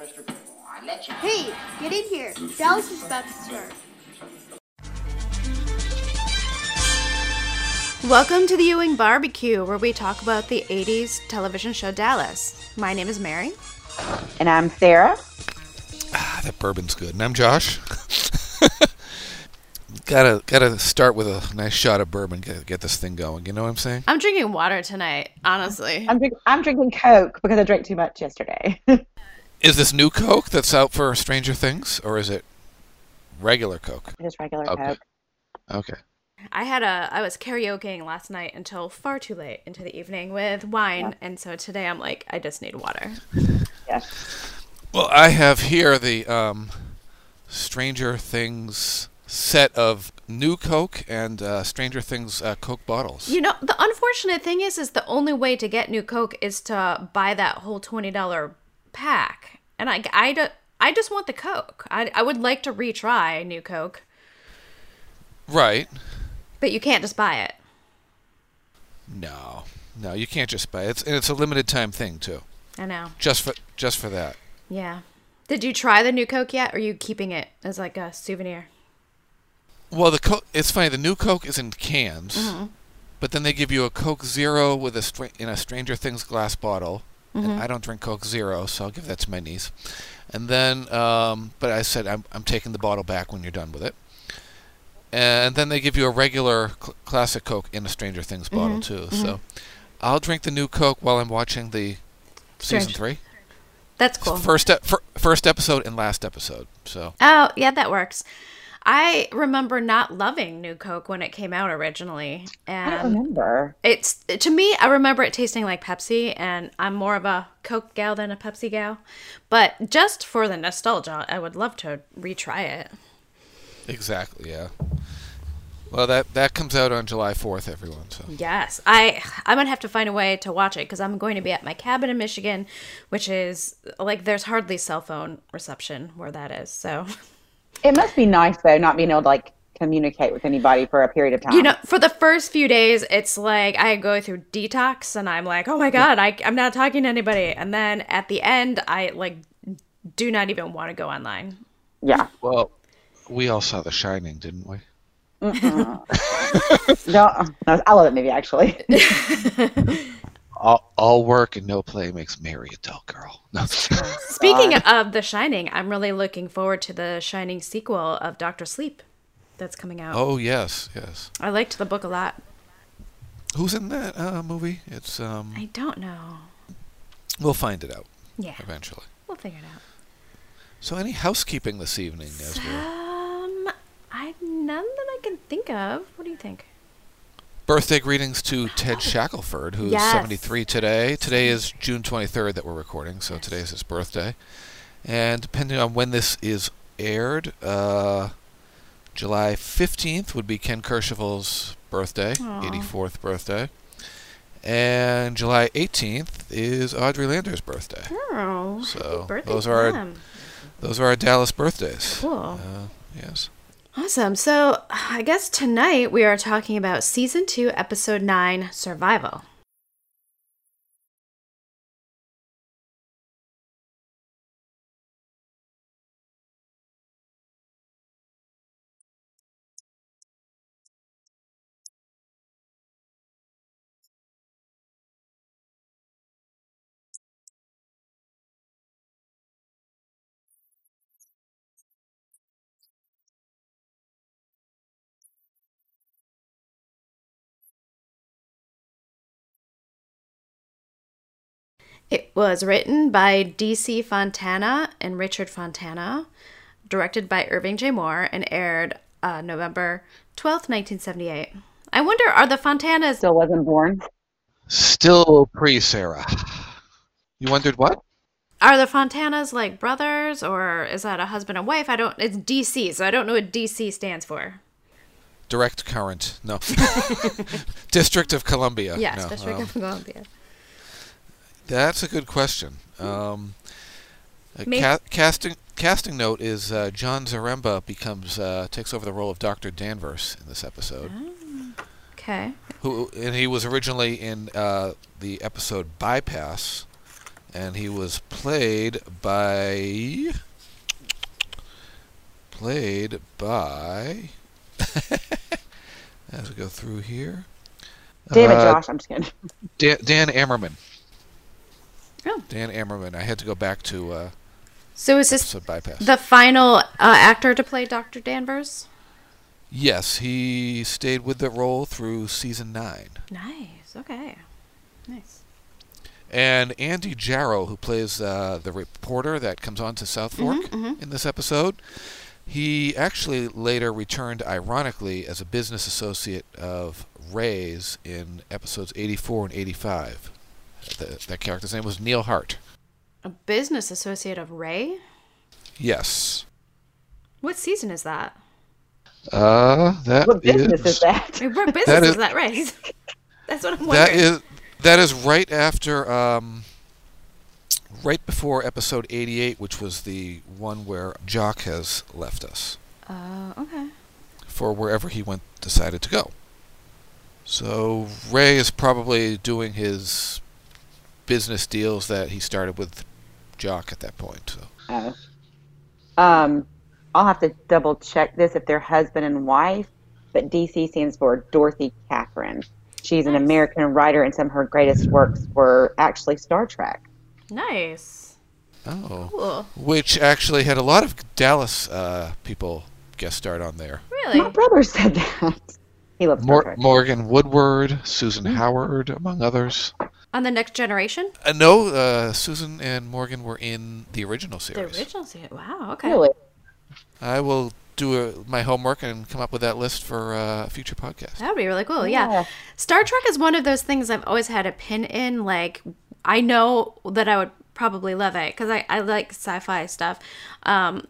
Hey, get in here. Dallas is about to start. Welcome to the Ewing Barbecue, where we talk about the 80s television show Dallas. My name is Mary. And I'm Sarah. That bourbon's good. And I'm Josh. Gotta start with a nice shot of bourbon, get this thing going. You know what I'm saying? I'm drinking water tonight, honestly. I'm drinking Coke because I drank too much yesterday. Is this new Coke that's out for Stranger Things, or is it regular Coke? Just regular Okay. Coke. Okay. I was karaokeing last night until far too late into the evening with wine, and so today I'm like, I just need water. Yeah. Well, I have here the Stranger Things set of new Coke and Stranger Things Coke bottles. You know, the unfortunate thing is the only way to get new Coke is to buy that whole $20 pack. And I just want the Coke. I would like to retry new Coke. Right. But you can't just buy it. No, you can't just buy it. It's a limited time thing too. I know. Just for that. Yeah. Did you try the new Coke yet, or are you keeping it as like a souvenir? Well, the Coke. It's funny. The new Coke is in cans, but then they give you a Coke Zero with in a Stranger Things glass bottle. And I don't drink Coke Zero, so I'll give that to my niece. And then, but I said I'm taking the bottle back when you're done with it. And then they give you a regular classic Coke in a Stranger Things bottle too. So I'll drink the new Coke while I'm watching the season 3. That's cool. First episode and last episode. So. Oh yeah, that works. I remember not loving New Coke when it came out originally, and I don't remember. To me, I remember it tasting like Pepsi, and I'm more of a Coke gal than a Pepsi gal. But just for the nostalgia, I would love to retry it. Exactly. Yeah. Well, that comes out on July 4th, everyone. So. Yes, I'm gonna have to find a way to watch it because I'm going to be at my cabin in Michigan, which is like there's hardly cell phone reception where that is. So. It must be nice though, not being able to like communicate with anybody for a period of time. You know, for the first few days, it's like I go through detox, and I'm like, oh my god, I'm not talking to anybody. And then at the end, I like do not even want to go online. Yeah. Well, we all saw The Shining, didn't we? No, I love that movie actually. All work and no play makes Mary a dull girl. No. Speaking of The Shining, I'm really looking forward to the Shining sequel of Doctor Sleep that's coming out. Oh yes. I liked the book a lot. Who's in that movie? It's I don't know. We'll find it out. Yeah. Eventually. We'll figure it out. So any housekeeping this evening, as None that I can think of. What do you think? Birthday greetings to Ted Shackelford, who's 73 today. Today is June 23rd that we're recording, so today is his birthday. And depending on when this is aired, July 15th would be Ken Kercheval's birthday, 84th birthday. And July 18th is Audrey Lander's birthday. Oh, so birthday those are our Dallas birthdays. Cool. Yes. Awesome. So I guess tonight we are talking about Season 2, Episode 9, Survival. It was written by D.C. Fontana and Richard Fontana, directed by Irving J. Moore, and aired November 12th, 1978. I wonder, are the Fontanas... Still wasn't born. Still pre-Sarah. You wondered what? Are the Fontanas like brothers, or is that a husband and wife? It's D.C., so I don't know what D.C. stands for. Direct current. No. District of Columbia. Yes, no, District of Columbia. That's a good question. Casting note is John Zaremba takes over the role of Dr. Danvers in this episode. Oh, okay. And he was originally in the episode Bypass And he was played by... as we go through here... Damn it, Josh. I'm just kidding. Dan Ammerman. Oh. Dan Ammerman. I had to go back to So is this episode Bypass. the final actor to play Dr. Danvers? Yes, he stayed with the role through season 9. Nice. Okay. Nice. And Andy Jarrow, who plays the reporter that comes on to South Fork in this episode, he actually later returned, ironically, as a business associate of Ray's in episodes 84 and 85. That character's name was Neil Hart. A business associate of Ray? Yes. What season is that? What business is that? I mean, what business is that, Ray? That's what I'm wondering. That is right after, right before episode 88, which was the one where Jock has left us. Okay. For wherever he decided to go. So Ray is probably doing his business deals that he started with Jock at that point. So. I'll have to double check this if they're husband and wife, but DC stands for Dorothy Catherine. She's an American writer, and some of her greatest works were actually Star Trek. Nice. Oh. Cool. Which actually had a lot of Dallas people guest starred on there. Really? My brother said that. He loves Star Trek. Morgan Woodward, Susan Howard, among others. On The Next Generation? No, Susan and Morgan were in the original series. The original series. Wow, okay. Really? I will do my homework and come up with that list for a future podcast. That would be really cool, yeah. Star Trek is one of those things I've always had a pin in. Like, I know that I would probably love it because I like sci-fi stuff. And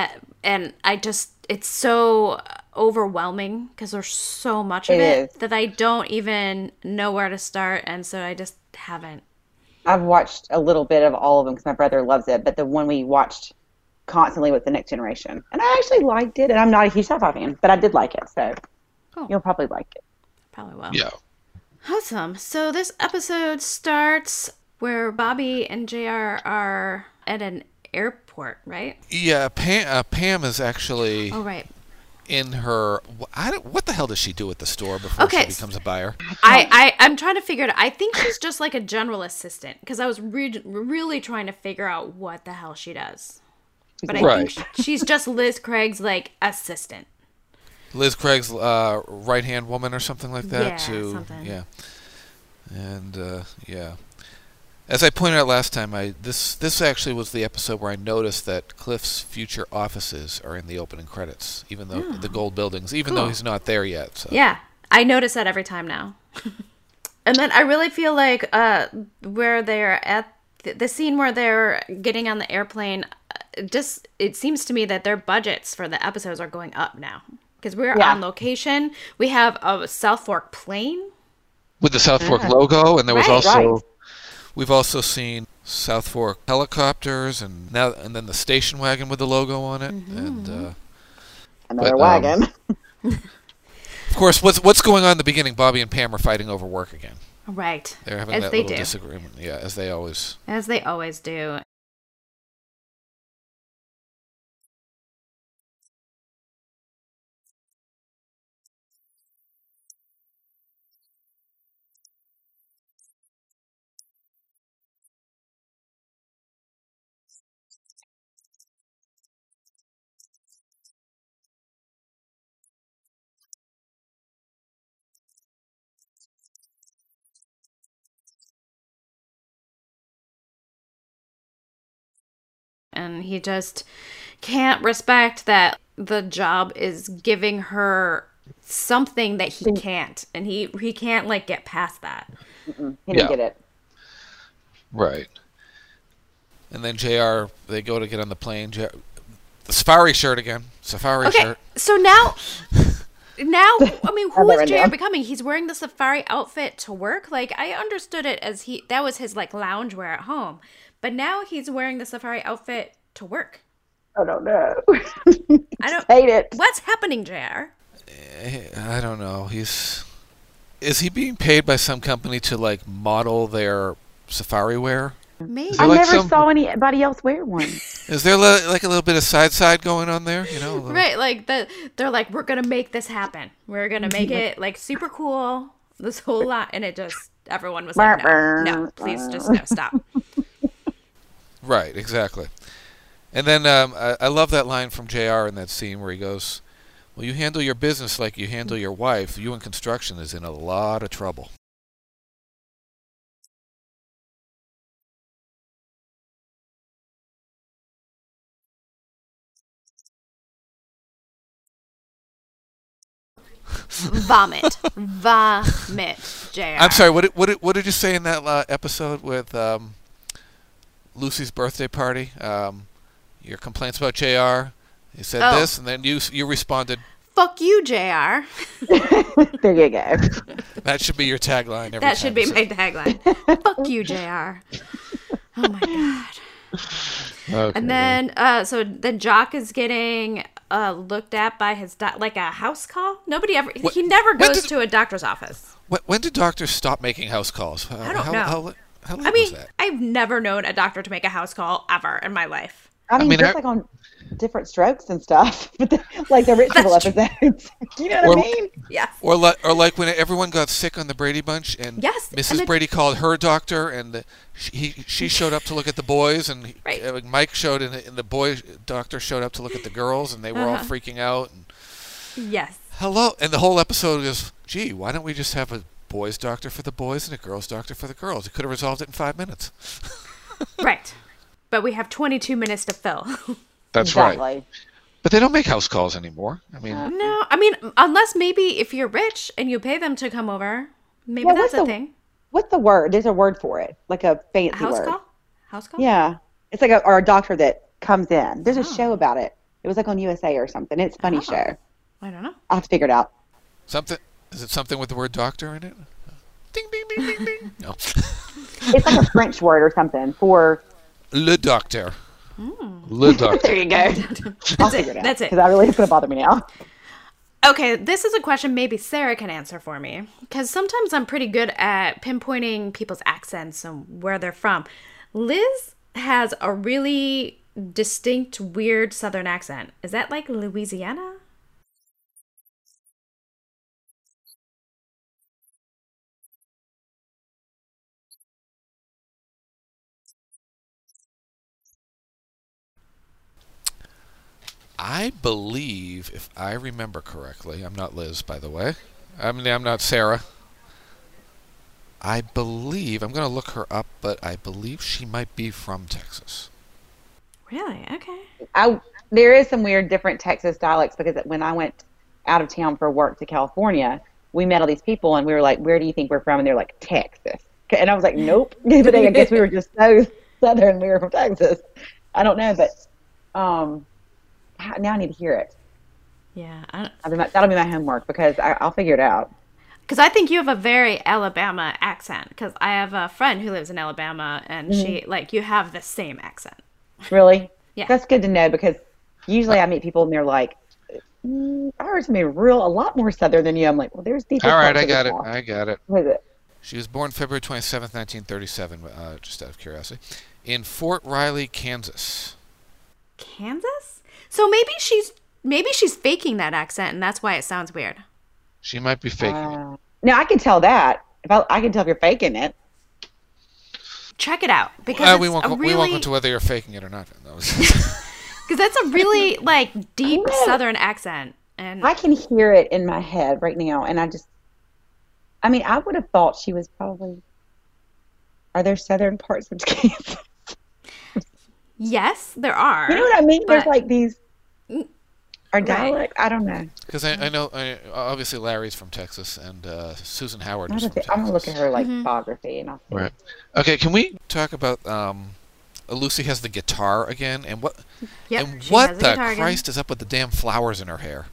I just, it's so overwhelming because there's so much of it that I don't even know where to start. And so I just haven't. I've watched a little bit of all of them because my brother loves it, but the one we watched constantly was The Next Generation. And I actually liked it, and I'm not a huge sci-fi fan, but I did like it, so cool. You'll probably like it. Probably will. Yeah. Awesome. So this episode starts where Bobby and JR are at an airport, right? Yeah, Pam is actually in her... what the hell does she do at the store before she becomes a buyer? I'm trying to figure it out. I think she's just like a general assistant, because I was really trying to figure out what the hell she does. But I think she's just Liz Craig's, like, assistant. Liz Craig's right-hand woman or something like that? Yeah, something. Yeah. And, yeah. As I pointed out last time, this actually was the episode where I noticed that Cliff's future offices are in the opening credits, even though the gold buildings, even though he's not there yet. So. Yeah, I notice that every time now. And then I really feel like where they're at, the scene where they're getting on the airplane, it seems to me that their budgets for the episodes are going up now. Because we're on location. We have a South Fork plane. With the South Fork logo, and there was also... We've also seen South Fork helicopters, and then the station wagon with the logo on it, and another wagon. Of course, what's going on in the beginning? Bobby and Pam are fighting over work again. Right. They're having that little disagreement. Yeah, as they always do. And he just can't respect that the job is giving her something that he can't. And he can't, like, get past that. He didn't get it. Right. And then JR, they go to get on the plane. The safari shirt again. Safari shirt. So now, I mean, who is JR becoming? He's wearing the safari outfit to work? Like, I understood it as that was his, like, loungewear at home. But now he's wearing the safari outfit to work. I don't know. I don't hate it. What's happening, JR? I don't know. Is he being paid by some company to, like, model their safari wear? Maybe. I like never some- saw anybody else wear one. Is there like a little bit of side going on there? You know, a little- Right, like they're like, we're gonna make this happen. We're gonna make it like super cool. This whole lot, and it just everyone was like, no, please, just no, stop. Right, exactly. And then I love that line from JR in that scene where he goes, "Well, you handle your business like you handle your wife. You in construction is in a lot of trouble." Vomit, Jr. I'm sorry. What did you say in that episode with Lucy's birthday party? Your complaints about JR. You said this, and then you responded. Fuck you, Jr. There you go. That should be your tagline. Every That should time be you say my it. tagline. Fuck you, Jr. Oh my god. Okay. And then, so then Jock is getting looked at by his like a house call. Nobody ever. He never when goes did- to a doctor's office. When did doctors stop making house calls? I don't know. How long I mean, was that? I've never known a doctor to make a house call ever in my life. I mean, mean, just I- like on different strokes and stuff, but like the rich people That's episodes. Do you know what I mean? Yes. Or like when everyone got sick on the Brady Bunch, and Yes, Mrs. and then- Brady called her doctor, and she showed up to look at the boys, and Right. Mike showed, and the boy doctor showed up to look at the girls, and they were all freaking out. And, Yes. hello, and the whole episode is, gee, why don't we just have a boys doctor for the boys and a girls doctor for the girls? It could have resolved it in 5 minutes. Right. But we have 22 minutes to fill. That's Exactly. But they don't make house calls anymore. I mean, No, I mean, unless maybe if you're rich and you pay them to come over, maybe Yeah, that's what's a the- thing. What's the word? There's a word for it, like a fancy A house word. call? House call? Yeah, it's like or a doctor that comes in. There's a Oh. show about it. It was like on USA or something. It's a funny show. I don't know. I'll have to figure it out. something. Is it something with the word doctor in it? Ding, ding, ding, ding, ding. No. It's like a French word or something for. Le docteur. Le docteur. There you go. I'll figure it out. That's it. Because I really it's gonna bother me now. Okay, this is a question maybe Sarah can answer for me. Because sometimes I'm pretty good at pinpointing people's accents and where they're from. Liz has a really distinct, weird Southern accent. Is that like Louisiana? I believe, if I remember correctly, I'm not Liz, by the way. I'm not Sarah. I believe, I'm going to look her up, but I believe she might be from Texas. Really? Okay. There is some weird different Texas dialects because when I went out of town for work to California, we met all these people and we were like, "Where do you think we're from?" And they're like, "Texas." And I was like, "Nope." But I guess we were just so Southern. We were from Texas. I don't know, but now I need to hear it. Yeah. That'll be my homework because I'll figure it out. Because I think you have a very Alabama accent. Because I have a friend who lives in Alabama, and she like you have the same accent. Really? Yeah. That's good to know because usually I meet people and they're like, "I heard something a lot more Southern than you." I'm like, "Well, there's deeper." All right, parts I of the got it. South." I got it. What is it? She was born February 27th, 1937, just out of curiosity, in Fort Riley, Kansas. Kansas? So maybe she's faking that accent, and that's why it sounds weird. She might be faking it. Now I can tell that. I can tell if you're faking it. Check it out because We won't go into whether you're faking it or not. because that's a really like deep I know. Southern accent, and I can hear it in my head right now, and I would have thought she was probably. Are there southern parts of Kansas? yes, there are. You know what I mean? There's but- like these. Our Right. dialect. I don't know. Because I know, obviously Larry's from Texas, and Susan Howard is from Texas. I'm gonna look at her like biography, and I'll see. Right. Okay, can we talk about Lucy has the guitar again, and what Yep, and she what has the the guitar again. Christ is up with the damn flowers in her hair?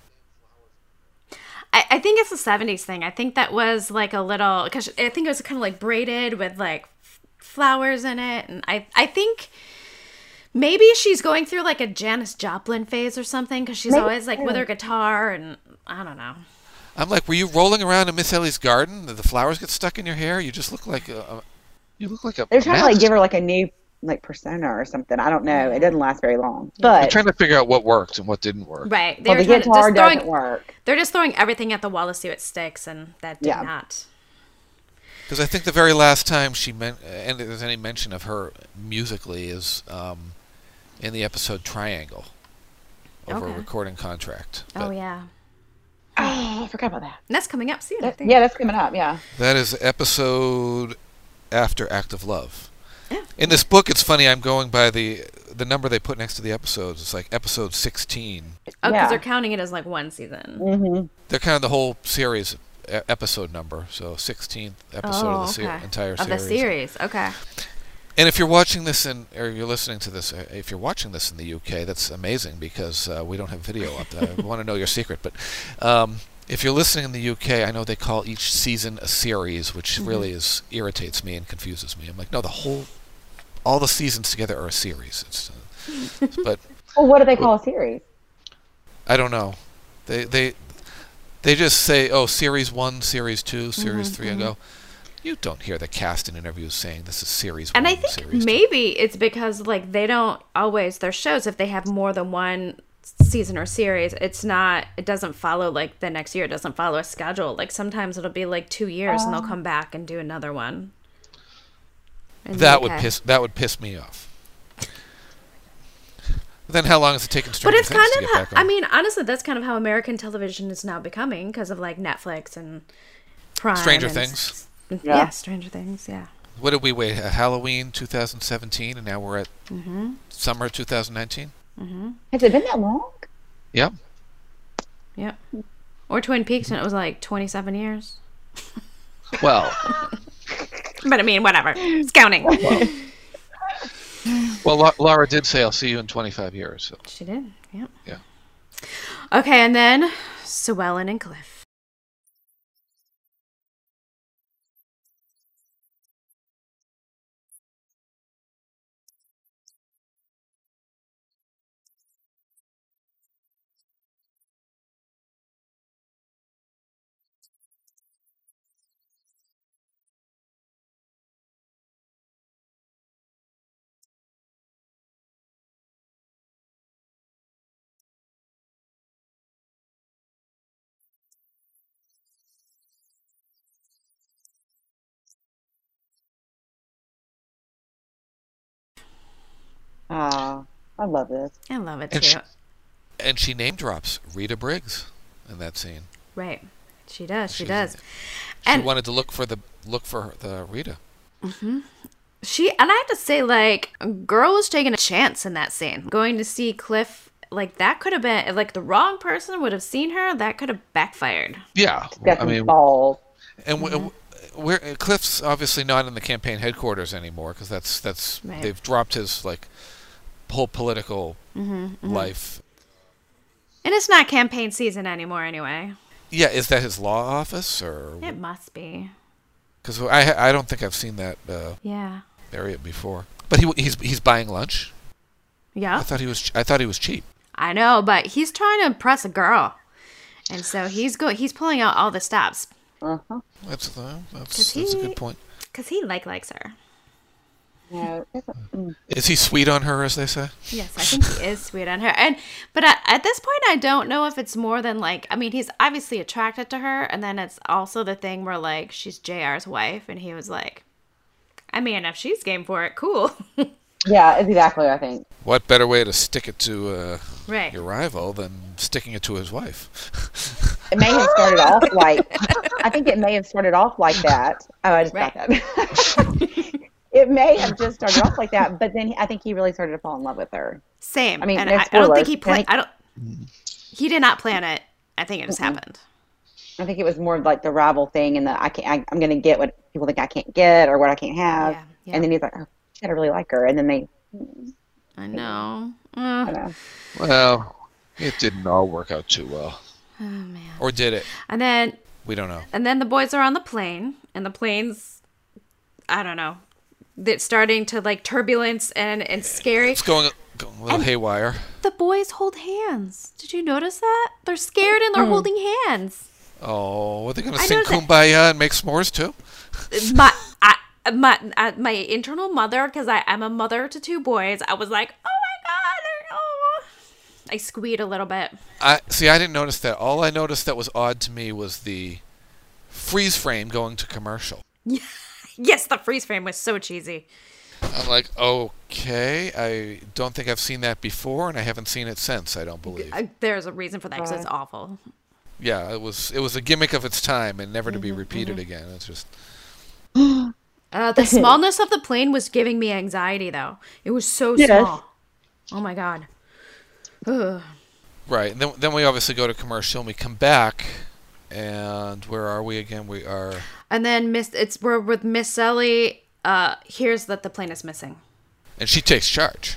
I think it's a 70s thing. I think that was like a little because I think it was kind of like braided with like flowers in it, and I think. Maybe she's going through like a Janis Joplin phase or something because she's Maybe always like with so. her guitar and I don't know. I'm like, were you rolling around in Miss Ellie's garden? Did the flowers get stuck in your hair? You just look like a. You look like a. They're trying to like give her like a new like Persona or something. I don't know. It doesn't last very long. They're But trying to figure out what worked and what didn't work. Right. well, the guitar doesn't work. They're just throwing everything at the wall to see what sticks, and that did not. Because I think the very last time and there's any mention of her musically is in the episode Triangle over a recording contract. Oh, yeah. Oh, I forgot about that. And that's coming up soon, I think. Yeah, that's coming up, yeah. That is episode after Act of Love. Yeah. In this book, it's funny, I'm going by the number they put next to the episodes. It's like episode 16. Oh, because they're counting it as like one season. Mm-hmm. They're kind of the whole series episode number, so 16th episode of the entire series. Of the series, okay. And if you're watching this or you're listening to this, if you're watching this in the UK, that's amazing because we don't have video up. I want to know your secret, but if you're listening in the UK, I know they call each season a series, which really irritates me and confuses me. I'm like, no, all the seasons together are a series. But well, what do they call a series? I don't know. They just say, oh, series 1, series 2, series 3. I go, you don't hear the cast in interviews saying this is series 1, and I think maybe it's because like they don't always, their shows, if they have more than one season or series, it doesn't follow like the next year. It doesn't follow a schedule. Like sometimes it'll be like 2 years and they'll come back and do another one. That would piss me off. Then how long is it taking Stranger Things to get back on? I mean, honestly, that's kind of how American television is now becoming because of like Netflix and Prime. Stranger Things. Yeah, Stranger Things, yeah. What did we wait? Halloween 2017, and now we're at summer 2019? Has it been that long? Yep. Yep. Or Twin Peaks, and it was like 27 years. Well. But I mean, whatever. It's counting. Well, Laura did say, I'll see you in 25 years. So. She did, yeah. Yeah. Okay, and then Sue Ellen and Cliff. I love this. I love it too. And she name drops Rita Briggs in that scene. Right. She does. She does. She wanted to look for the Rita. Mm-hmm. And I have to say, like, a girl was taking a chance in that scene. Going to see Cliff, like, that could have been, if, like, the wrong person would have seen her, that could have backfired. Yeah. I mean, balls. And Cliff's obviously not in the campaign headquarters anymore because that's right. They've dropped his, like, whole political life. And it's not campaign season anymore anyway. Yeah, is that his law office or? It must be. Because I don't think I've seen that area before. But he's buying lunch. Yeah. I thought he was cheap. I know, but he's trying to impress a girl, and so he's pulling out all the stops. That's a good point. Because he likes her. No, is he sweet on her, as they say? Yes, I think he is sweet on her. But at this point, I don't know if it's more than like, I mean, he's obviously attracted to her, and then it's also the thing where like she's JR's wife, and he was like, I mean, if she's game for it, cool. Yeah, exactly. I think. What better way to stick it to right. your rival than sticking it to his wife? It may have started off like. I think it may have started off like that. Oh, I just got that. It may have just started off like that, but then I think he really started to fall in love with her. Same. I mean, and I don't think he planned. He did not plan it. I think it just happened. I think it was more like the rival thing, and I'm going to get what people think I can't get or what I can't have. Yeah. And then he's like, oh, shit, I really like her, and then they. I know. I know. Well, it didn't all work out too well. Oh man. Or did it? And then we don't know. And then the boys are on the plane, and the plane's, I don't know. It's starting to like turbulence and scary. It's going a little haywire. The boys hold hands. Did you notice that? They're scared and they're holding hands. Oh, are they going to sing Kumbaya and make s'mores too? my internal mother, because I'm a mother to 2 boys, I was like, oh my god, oh. I squeaked a little bit. I didn't notice that. All I noticed that was odd to me was the freeze frame going to commercial. Yes, the freeze frame was so cheesy. I'm like, okay, I don't think I've seen that before, and I haven't seen it since, I don't believe. There's a reason for that, because it's awful. Yeah, it was a gimmick of its time and never to be repeated again. It's just... The smallness of the plane was giving me anxiety, though. It was so small. Oh my god. Ugh. Right, and then we obviously go to commercial, and we come back, and where are we again? We are... And then we're with Miss Ellie. Here's that the plane is missing. And she takes charge.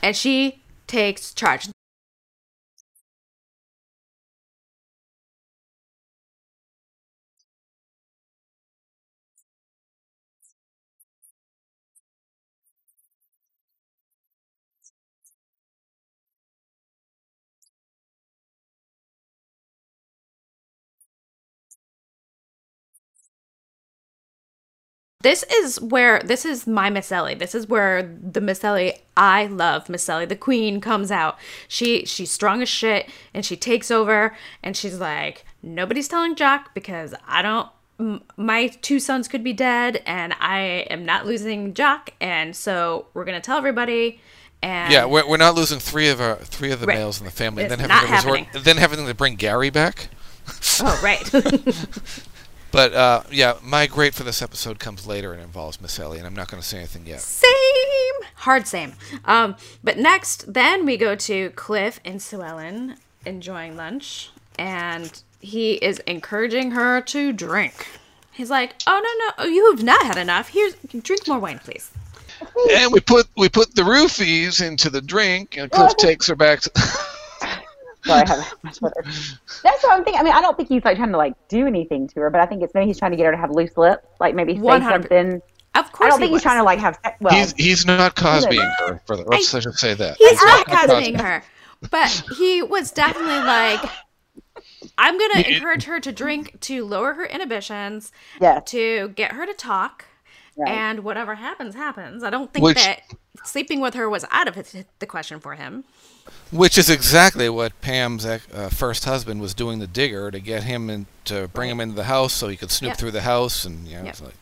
This is my Miss Ellie. This is where the Miss Ellie I love, Miss Ellie, the queen, comes out. She's strong as shit, and she takes over, and she's like, nobody's telling Jock, because my 2 sons could be dead, and I am not losing Jock, and so we're gonna tell everybody. And yeah, we're not losing three of the males in the family, It's and not having to bring Gary back. Oh, right. But, my great for this episode comes later and involves Miss Ellie, and I'm not going to say anything yet. Same. But next, then we go to Cliff and Sue Ellen enjoying lunch, and he is encouraging her to drink. He's like, oh, no, you have not had enough. Drink more wine, please. And we put the roofies into the drink, and Cliff takes her back to... Sorry, I have much better. That's what I'm thinking. I mean, I don't think he's like trying to like do anything to her, but I think it's maybe he's trying to get her to have loose lips, like maybe say 100%. something. Of course, I don't think he's trying to like have sex. Well, he's not Cosbying her. Let's just say that he's not Cosbying her, but he was definitely like, I'm gonna encourage her to drink to lower her inhibitions, to get her to talk. Right. And whatever happens. I don't think that sleeping with her was out of the question for him. Which is exactly what Pam's first husband was doing to Digger, to get him to bring him into the house so he could snoop through the house, and it's like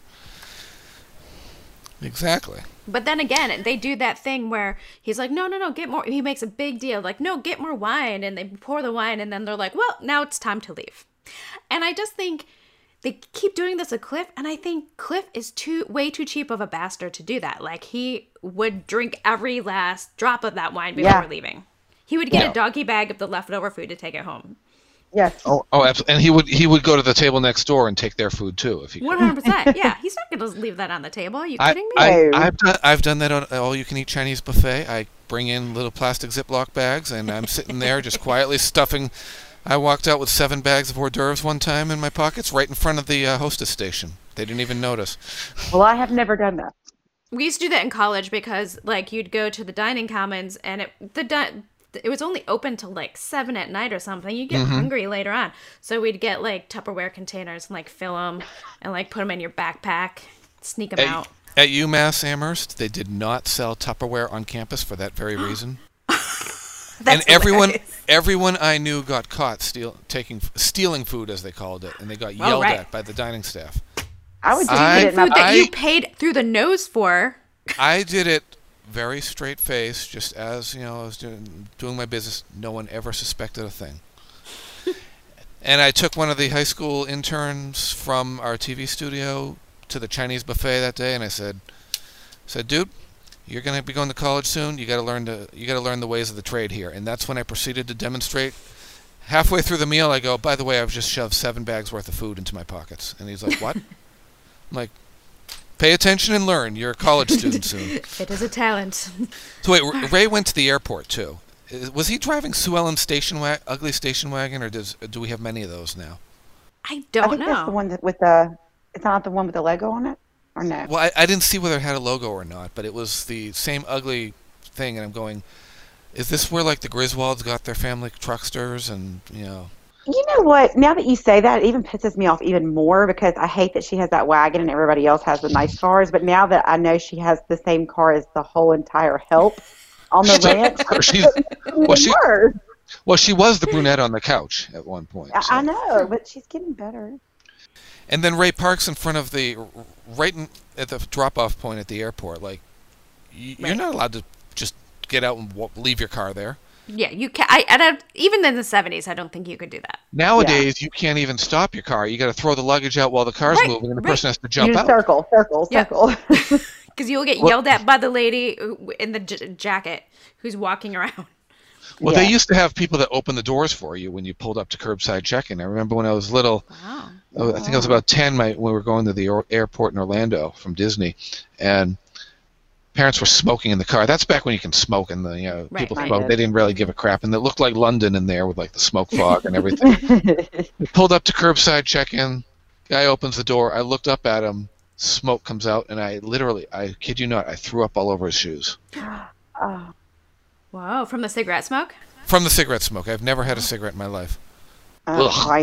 exactly. But then again, they do that thing where he's like, no, get more. He makes a big deal, like, no, get more wine, and they pour the wine, and then they're like, well, now it's time to leave. And I just think they keep doing this with Cliff, and I think Cliff is way too cheap of a bastard to do that. Like, he would drink every last drop of that wine before leaving. He would get a doggy bag of the leftover food to take it home. Yes. Oh, absolutely. And he would go to the table next door and take their food too, if he could. 100%. Yeah, he's not going to leave that on the table. Are you kidding me? I've done that on all-you-can-eat Chinese buffet. I bring in little plastic Ziploc bags, and I'm sitting there just quietly stuffing. I walked out with 7 bags of hors d'oeuvres one time in my pockets, right in front of the hostess station. They didn't even notice. Well, I have never done that. We used to do that in college because, like, you'd go to the dining commons, and it was only open till like 7 at night or something. You get hungry later on. So we'd get like Tupperware containers and like fill them and like put them in your backpack, sneak them out. At UMass Amherst, they did not sell Tupperware on campus for that very reason. And everyone I knew got caught stealing food, as they called it, and they got yelled at by the dining staff. I would do food that you paid through the nose for. I did it very straight face, just as I was doing my business. No one ever suspected a thing. And I took one of the high school interns from our TV studio to the Chinese buffet that day, and I said, dude, you're gonna be going to college soon. You gotta learn the ways of the trade here. And that's when I proceeded to demonstrate. Halfway through the meal, I go, by the way, I've just shoved 7 bags worth of food into my pockets. And he's like, what? I'm like, pay attention and learn. You're a college student soon. It is a talent. So wait, Ray went to the airport too. Was he driving Sue Ellen's ugly station wagon, or do we have many of those now? I don't know. That's the one it's not the one with the logo on it, or no? Well, I didn't see whether it had a logo or not, but it was the same ugly thing, and I'm going, is this where like the Griswolds got their family trucksters and You know what? Now that you say that, it even pisses me off even more because I hate that she has that wagon and everybody else has the nice cars. But now that I know she has the same car as the whole entire help on the ranch, she was the brunette on the couch at one point. So. I know, but she's getting better. And then Ray parks in front of at the drop-off point at the airport. Like, you're not allowed to just get out and leave your car there. Yeah, you can. Even in the 70s, I don't think you could do that. Nowadays, you can't even stop your car. You got to throw the luggage out while the car's moving, and the person has to jump out. Circle. Because you'll get yelled at by the lady in the jacket who's walking around. Well, they used to have people that opened the doors for you when you pulled up to curbside check-in. I remember when I was little. Wow. I think I was about 10 when we were going to the airport in Orlando from Disney, and parents were smoking in the car. That's back when you can smoke, and people smoked. They didn't really give a crap, and it looked like London in there with like the smoke fog and everything. We pulled up to curbside check-in. Guy opens the door. I looked up at him. Smoke comes out, and I kid you not, I threw up all over his shoes. Oh. Wow, from the cigarette smoke? From the cigarette smoke. I've never had a cigarette in my life. I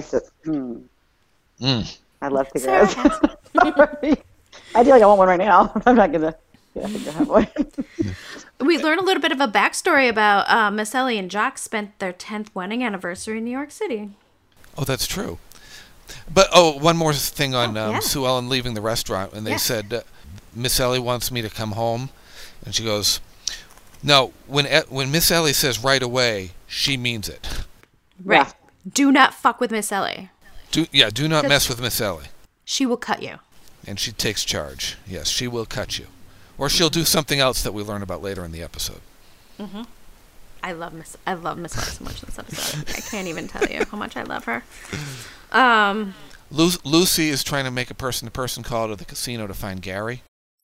love cigarettes. Sorry. I feel like I want one right now. I'm not going to have one. We learned a little bit of a backstory about Miss Ellie and Jock spent their 10th wedding anniversary in New York City. Oh, that's true. But, one more thing on Sue Ellen leaving the restaurant. And they said, Miss Ellie wants me to come home. And she goes, no, when Miss Ellie says right away, she means it. Right. Yeah. Do not fuck with Miss Ellie. Do not mess with Miss Ellie. She will cut you. And she takes charge. Yes, she will cut you. Or she'll do something else that we learn about later in the episode. Mm-hmm. I love Miss Ellie so much in this episode. I can't even tell you how much I love her. Lucy is trying to make a person-to-person call to the casino to find Gary.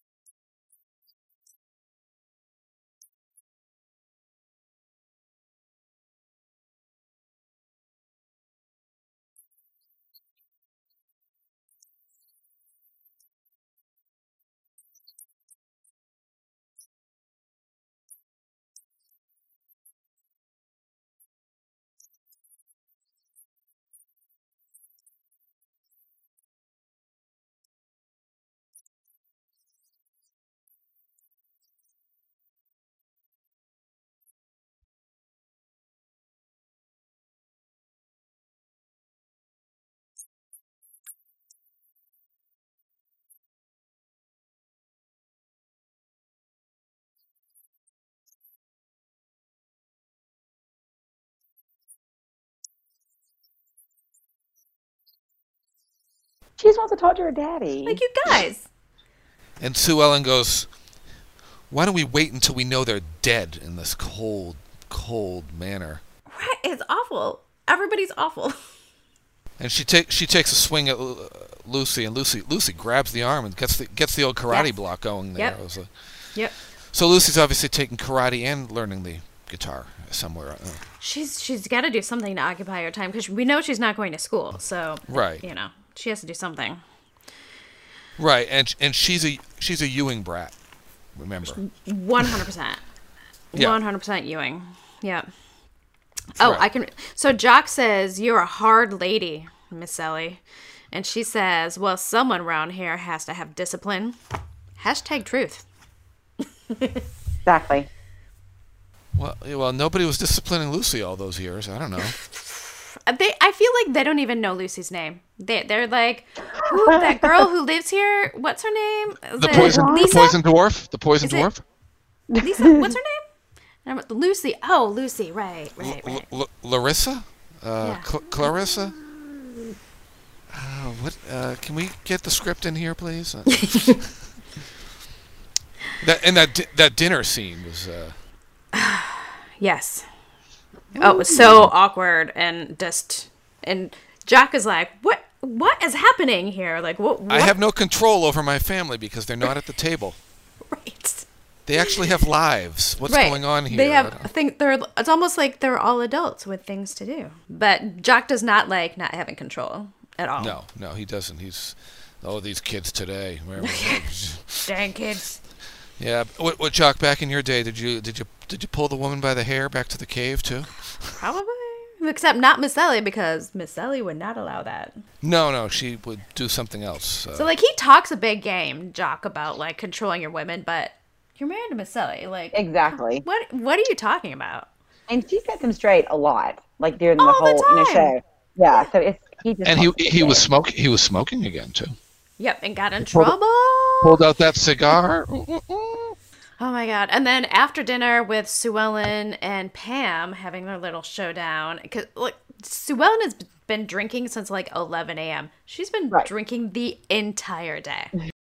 She just wants to talk to her daddy. Like you guys. And Sue Ellen goes, why don't we wait until we know they're dead in this cold, cold manner? Right, it's awful. Everybody's awful. And she takes a swing at Lucy, and Lucy grabs the arm and gets the old karate block going there. Yep. So Lucy's obviously taking karate and learning the guitar somewhere. She's got to do something to occupy her time because we know she's not going to school. So she has to do something. Right, and she's a Ewing brat. Remember, 100%. Yeah. 100% Ewing. Yeah. That's right. I can. So Jock says, "You're a hard lady, Miss Ellie," and she says, "Well, someone around here has to have discipline." #truth. Exactly. Well, nobody was disciplining Lucy all those years. I don't know. I feel like they don't even know Lucy's name. They're like, who, that girl who lives here. What's her name? The poison dwarf. The poison dwarf. Lisa. What's her name? Lucy. Oh, Lucy. Right. Larissa. Clarissa. What? Can we get the script in here, please? That dinner scene was. Yes. Oh, it was so awkward and Jack is like, what is happening here? Like, what? I have no control over my family because they're not at the table. Right. They actually have lives. What's going on here? They have. I think it's almost like they're all adults with things to do. But Jack does not like not having control at all. No, he doesn't. He's these kids today. Dang kids. Yeah. What, Jock? Back in your day, did you pull the woman by the hair back to the cave too? Probably. Except not Miss Ellie, because Miss Ellie would not allow that. No, she would do something else. So, like, he talks a big game, Jock, about, like, controlling your women, but you're married to Miss Ellie. Like, exactly. What are you talking about? And she sets him straight a lot, like during the All whole the time. show. Yeah, so it's he just And he was smoking. He was smoking again too. Yep, and got in trouble. Pulled out that cigar. Oh my god! And then after dinner with Sue Ellen and Pam having their little showdown, because like Sue Ellen has been drinking since like 11 a.m. She's been drinking the entire day.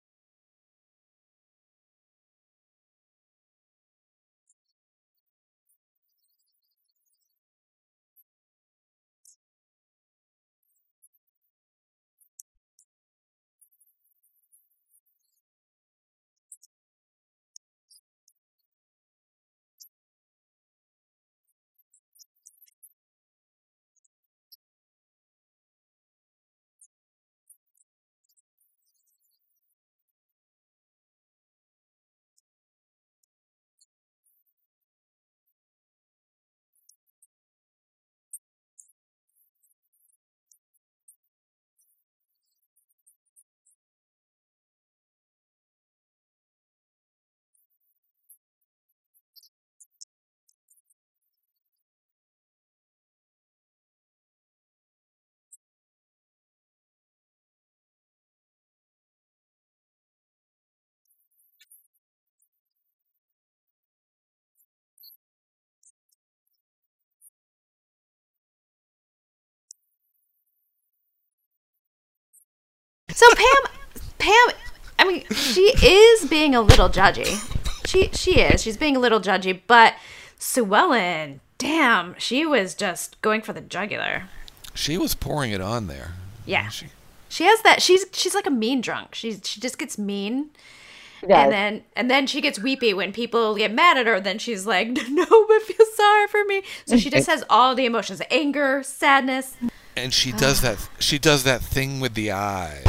So Pam, I mean, she is being a little judgy. She is. She's being a little judgy, but Sue Ellen, damn, she was just going for the jugular. She was pouring it on there. Yeah. She has that. She's like a mean drunk. She just gets mean. And then she gets weepy when people get mad at her. Then she's like, no, but feel sorry for me. So she just has all the emotions: anger, sadness. And she does that. She does that thing with the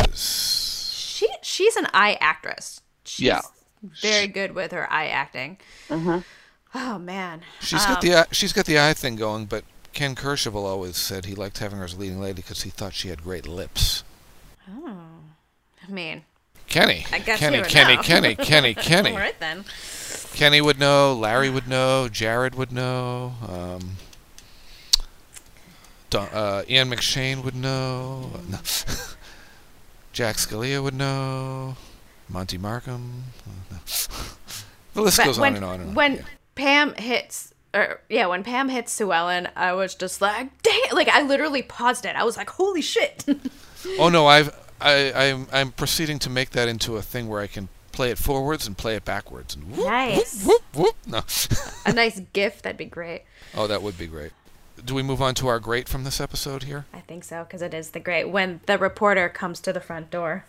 eyes. She's an eye actress. She's Yeah. very good with her eye acting. Uh-huh. Oh man. She's got the eye thing going. But Ken Kercheval always said he liked having her as leading lady because he thought she had great lips. Oh, I mean. Kenny. I guess Kenny. you would know. Kenny. All right then. Kenny would know. Larry would know. Jared would know. Ian McShane would know. Jack Scalia would know. Monty Markham. The list goes on and on and on. When Pam hits, when Pam hits Sue Ellen, I was just like, dang! Like I literally paused it. I was like, holy shit! Oh no, I'm proceeding to make that into a thing where I can play it forwards and play it backwards. And whoop, Nice. Whoop, whoop, whoop. No. A nice GIF, that'd be great. Oh, that would be great. Do we move on to our great from this episode here? I think so, because it is the great when the reporter comes to the front door.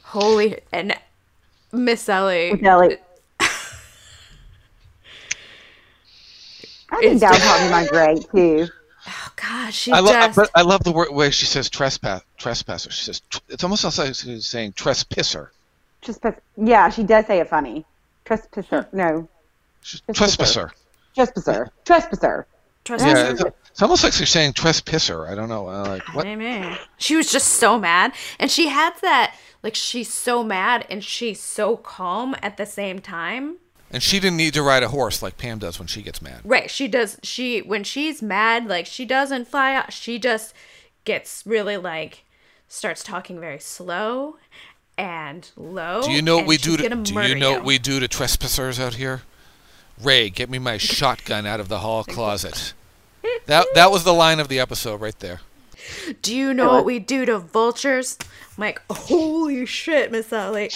Holy, and Miss Ellie. Miss Ellie. I think that would probably be my grade too. Oh gosh, but I love the way she says trespasser. She says it's almost like she's saying trespasser. Yeah, she does say it funny. Trespasser. No. Trespasser. Trespasser. Yeah, it's almost like she's saying trespasser. I don't know. Like what? She was just so mad, and she had that like she's so mad and she's so calm at the same time. And she didn't need to ride a horse like Pam does when she gets mad. Right, she does. When she's mad, like she doesn't fly out. She just gets really like starts talking very slow and low. Do you know what we do to trespassers out here? Ray, get me my shotgun out of the hall closet. That was the line of the episode right there. Do you know what we do to vultures? I'm like, holy shit, Miss Ellie.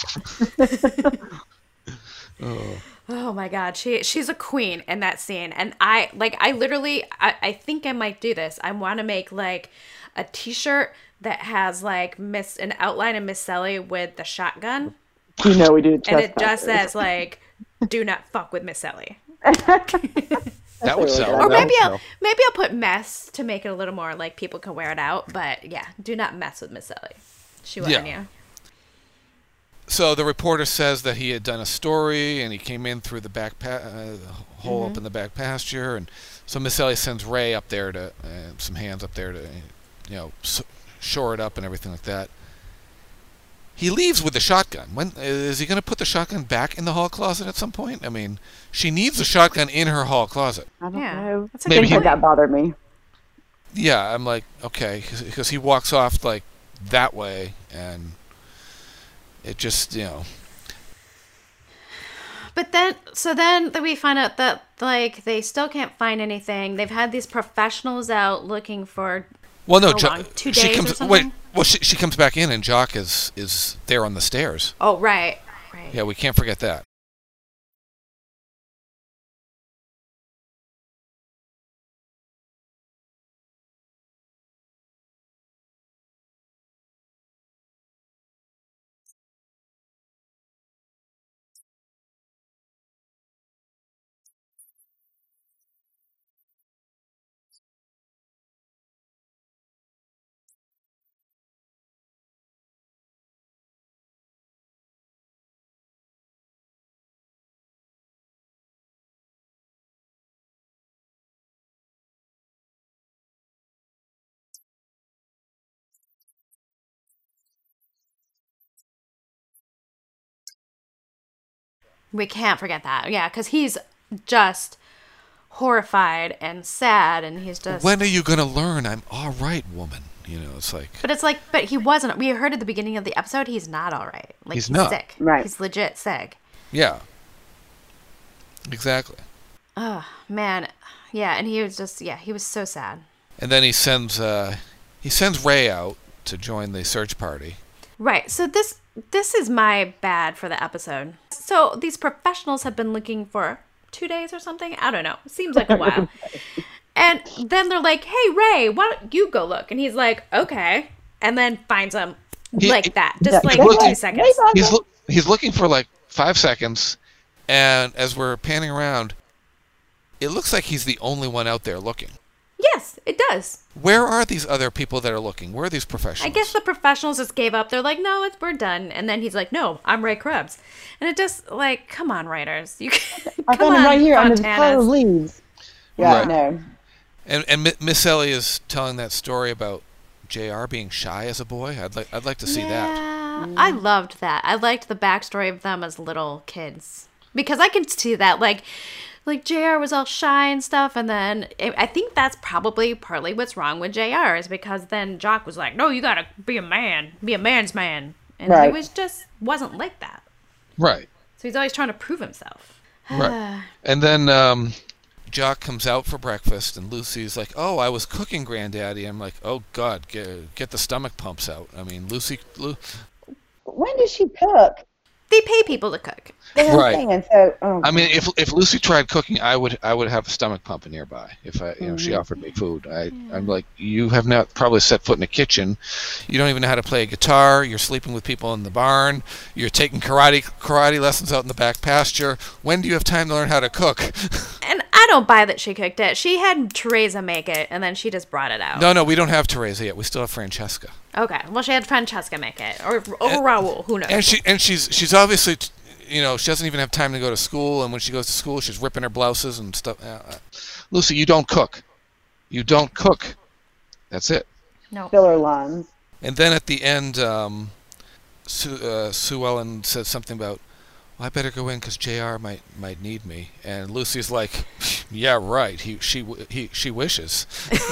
Oh my god, she's a queen in that scene, and I think I might do this. I want to make like a T-shirt that has like an outline of Miss Ellie with the shotgun. You know we do, and it just says like, "Do not fuck with Miss Ellie." That would sell. Or maybe I'll put mess to make it a little more like people can wear it out. But yeah, do not mess with Miss Ellie. She will on you. So the reporter says that he had done a story and he came in through the back hole up in the back pasture, and so Miss Ellie sends Ray up there to some hands up there to shore it up and everything like that. He leaves with the shotgun. When is he going to put the shotgun back in the hall closet at some point? I mean, she needs the shotgun in her hall closet. I don't know. That's maybe that bothered me. Yeah, I'm like, okay, because he walks off like that way and. It just, But then we find out that, like, they still can't find anything. They've had these professionals out looking for, 2 days or something? She comes back in and Jock is there on the stairs. Oh, right. Yeah, we can't forget that. We can't forget that. Yeah, because he's just horrified and sad, and he's just... When are you going to learn I'm all right, woman? It's like... But he wasn't. We heard at the beginning of the episode, he's not all right. Like, he's not. Sick. Right. He's legit sick. Yeah. Exactly. Oh, man. Yeah, and he was just... Yeah, he was so sad. And then he sends Ray out to join the search party. Right. So this is my bad for the episode. So these professionals have been looking for 2 days or something. I don't know. It seems like a while. And then they're like, "Hey, Ray, why don't you go look?" And he's like, "Okay." And then finds them that. Just like 2 seconds. He's looking for like 5 seconds. And as we're panning around, it looks like he's the only one out there looking. Yes, it does. Where are these other people that are looking? Where are these professionals? I guess the professionals just gave up. They're like, "No, we're done." And then he's like, "No, I'm Ray Krebs." And it just like, come on, writers, you I found him right here under the pile of leaves. Yeah, right. No. And Miss Ellie is telling that story about JR being shy as a boy. I'd like to see that. I loved that. I liked the backstory of them as little kids because I can see that like JR was all shy and stuff, and then I think that's probably partly what's wrong with JR is because then Jock was like, "No, you gotta be a man, be a man's man," and he wasn't like that. Right. So he's always trying to prove himself. Right. And then Jock comes out for breakfast, and Lucy's like, "Oh, I was cooking, Granddaddy." I'm like, "Oh God, get the stomach pumps out." I mean, Lucy. When did she cook? they pay people to cook. That's what I'm Right. saying. So, oh, I mean, if Lucy tried cooking, I would have a stomach pump nearby. If she offered me food, I'm like, you have not probably set foot in a kitchen. You don't even know how to play a guitar. You're sleeping with people in the barn. You're taking karate lessons out in the back pasture. When do you have time to learn how to cook? And I don't buy that she cooked it. She had Teresa make it, and then she just brought it out. No, we don't have Teresa yet. We still have Francesca. Okay, well, she had Francesca make it, or Raul. Who knows? And she's obviously, she doesn't even have time to go to school. And when she goes to school, she's ripping her blouses and stuff. Lucy, you don't cook. You don't cook. That's it. No. filler lines. And then at the end, Sue Ellen says something about, well, I better go in because JR might need me. And Lucy's like, yeah, right. She wishes.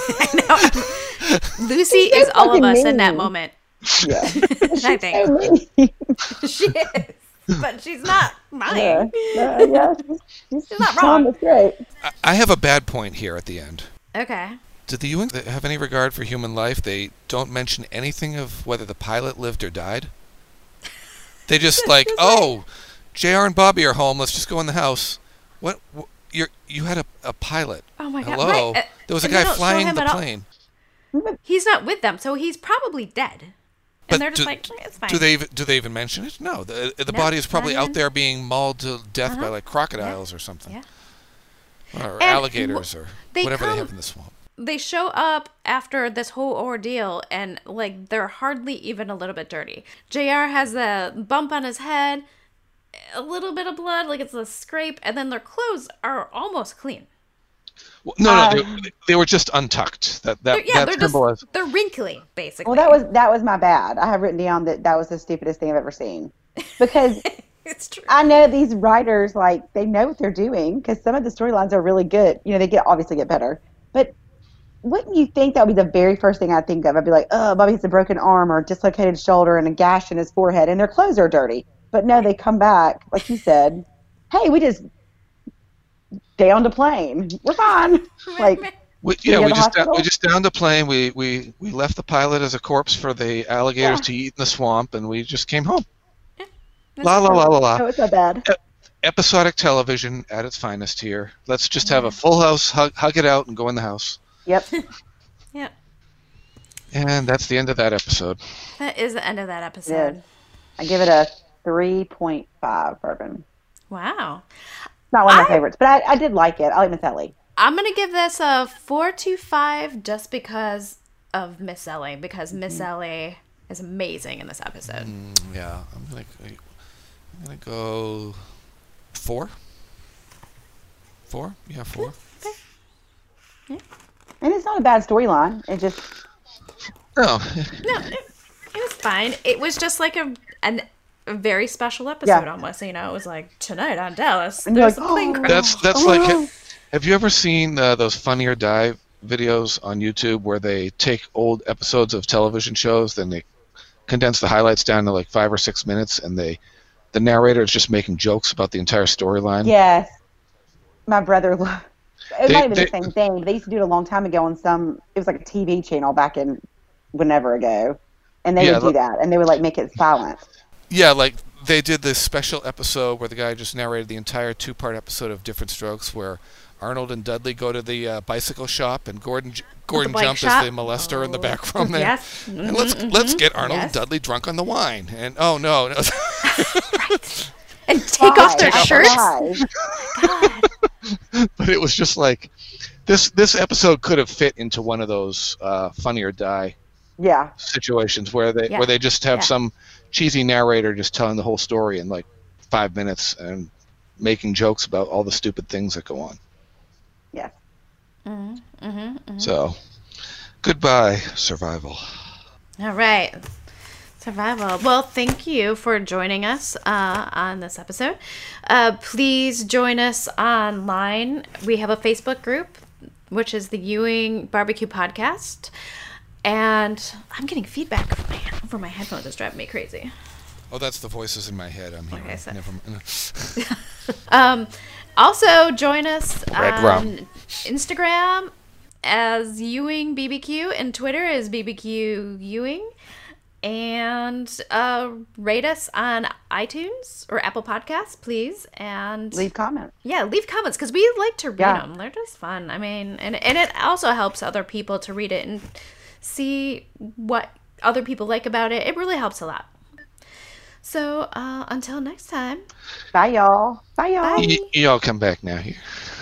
Lucy is all of us in that mean. moment. Yeah. I think she is, but she's not mine. Yeah. She's not wrong. That's great. I have a bad point here at the end. Okay. Did the Ewings have any regard for human life? They don't mention anything of whether the pilot lived or died. They just like, oh, JR and Bobby are home. Let's just go in the house. What? You had a pilot. Oh my God. Hello. Right. There was a And they guy don't show flying him the at all. plane. He's not with them, so he's probably dead. But And they're just like, it's fine. Do they even mention it? No. The No, body is probably not out even. there being mauled to death by like crocodiles or something. Yeah. Or And alligators or they whatever they come- have in the swamp. They show up after this whole ordeal, and like they're hardly even a little bit dirty. JR has a bump on his head, a little bit of blood, like it's a scrape, and then their clothes are almost clean. Well, no, they were just untucked. They're symbolized. just they're wrinkly, basically. Well, that was my bad. I have written down that was the stupidest thing I've ever seen. Because it's true. I know these writers, like, they know what they're doing because some of the storylines are really good. They obviously get better. But wouldn't you think that would be the very first thing I'd think of? I'd be like, oh, Bobby has a broken arm or a dislocated shoulder and a gash in his forehead, and their clothes are dirty. But no, they come back, like you said, hey, we just downed a plane. We're fine. Like, We just downed the plane. We left the pilot as a corpse for the alligators to eat in the swamp, and we just came home. La la la la la. oh, it's not bad. Episodic television at its finest here. Let's just have a full house, hug it out, and go in the house. Yep. Yeah. And that's the end of that episode. That is the end of that episode. Yes. I give it a 3.5 bourbon. Wow. It's not one of my favorites, but I did like it. I like Miss Ellie. I'm going to give this a 4.25 just because of Miss Ellie, because Miss Ellie is amazing in this episode. Yeah, I'm gonna go 4. 4? Yeah, 4. And it's not a bad storyline. It just... No, No, it was fine. It was just like a very special episode almost. It was like, tonight on Dallas, And you're there's like, a plane oh. crash. that's like. Have you ever seen those Funny or Die videos on YouTube where they take old episodes of television shows, then they condense the highlights down to like 5 or 6 minutes, and the narrator is just making jokes about the entire storyline? Yes. My brother... It might have been the same thing, but they used to do it a long time ago on it was like a TV channel back in whenever ago. And they would do that, and they would like make it silent. Yeah, like they did this special episode where the guy just narrated the entire 2-part episode of Different Strokes, where Arnold and Dudley go to the bicycle shop, and Gordon Jump is the molester in the back room there. Yes. And let's get Arnold and Dudley drunk on the wine. And oh no. Right. And take off their shirts. God. But it was just like this episode could have fit into one of those Funny or Die situations where they just have some cheesy narrator just telling the whole story in like 5 minutes and making jokes about all the stupid things that go on. Yes. So, goodbye, Survival. All right. Survival. Well, thank you for joining us on this episode. Please join us online. We have a Facebook group, which is the Ewing Barbecue Podcast. And I'm getting feedback over my headphones. It's driving me crazy. Oh, that's the voices in my head. I'm hearing. Okay, so- Never mind. Also, join us Red on rum. Instagram as Ewing BBQ, and Twitter is BBQ Ewing. And rate us on iTunes or Apple Podcasts, please. And leave comments. Yeah, leave comments because we like to read them. They're just fun. I mean, and it also helps other people to read it and see what other people like about it. It really helps a lot. So until next time. Bye, y'all. Bye, y'all. Y'all come back now here.